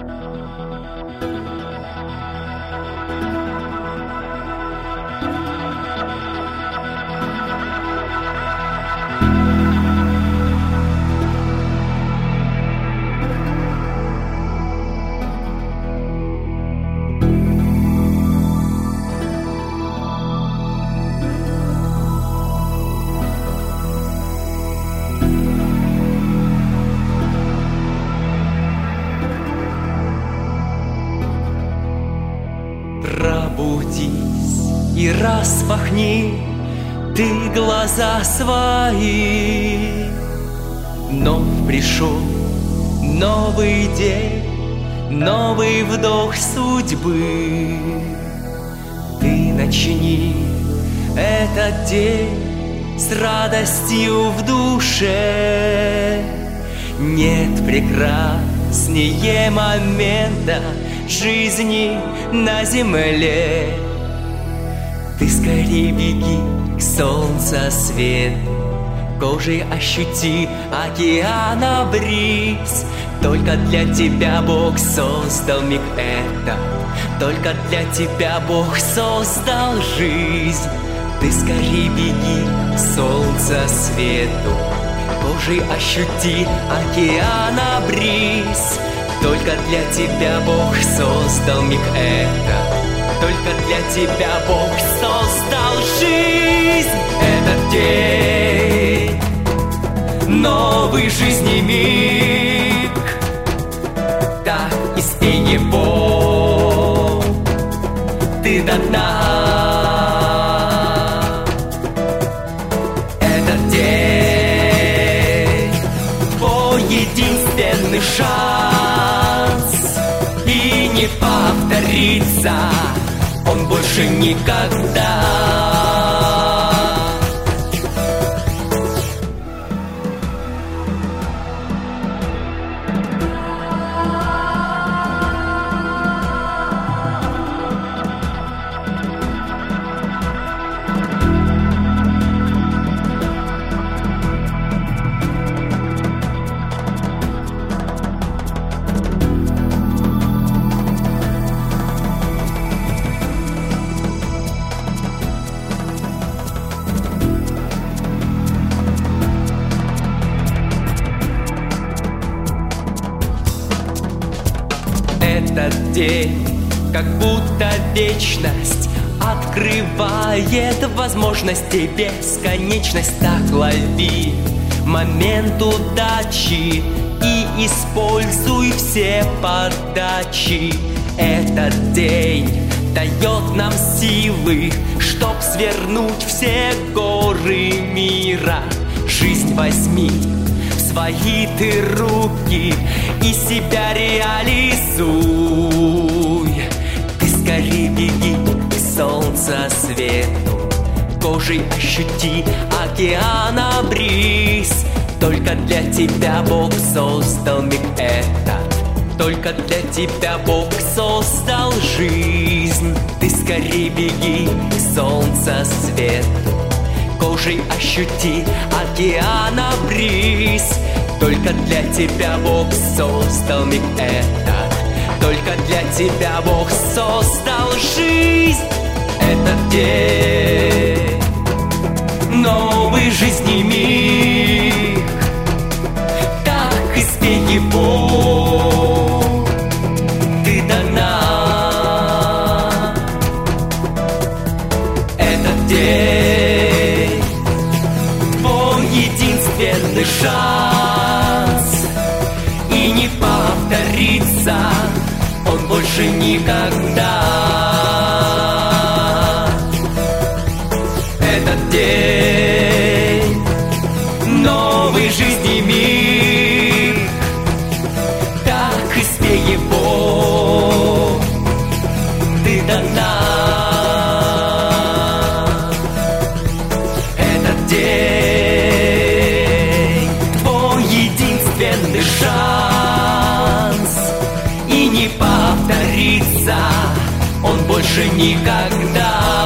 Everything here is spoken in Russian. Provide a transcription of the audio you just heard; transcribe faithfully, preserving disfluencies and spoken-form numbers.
Пробудись и распахни ты глаза свои. Вновь пришел новый день, новый вдох судьбы. Ты начни этот день с радостью в душе. Нет прекраснее момента жизни на земле. Ты скорее беги к солнцу свету, кожей ощути океана бриз. Только для тебя Бог создал миг этот, только для тебя Бог создал жизнь. Ты скорее беги к солнцу свету, кожей ощути океана бриз. Только для тебя Бог создал миг этот, только для тебя Бог создал жизнь. Этот день, новый жизни миг, так испей его ты до дна. Этот день, твой единственный шанс, и не повторится он больше никогда. Этот день, как будто вечность, открывает возможности бесконечность. Так лови момент удачи и используй все подачи. Этот день дает нам силы, чтоб свернуть все горы мира. Жизнь возьми в свои ты руки и себя реализуй. Ты скорее беги к солнцу свету, кожей ощути океана бриз. Только для тебя Бог создал миг этот, только для тебя Бог создал жизнь. Ты скорее беги к солнцу свету, кожей ощути океана бриз. Только для тебя Бог создал миг этот, только для тебя Бог создал жизнь. Этот день, новый жизни миг, так испей его ты дана. Этот день, твой единственный шанс, и не повторится он больше никогда. Этот день, новый жизни миг, так испей его ты дана. Этот день, твой единственный шанс, и не повторится он больше никогда.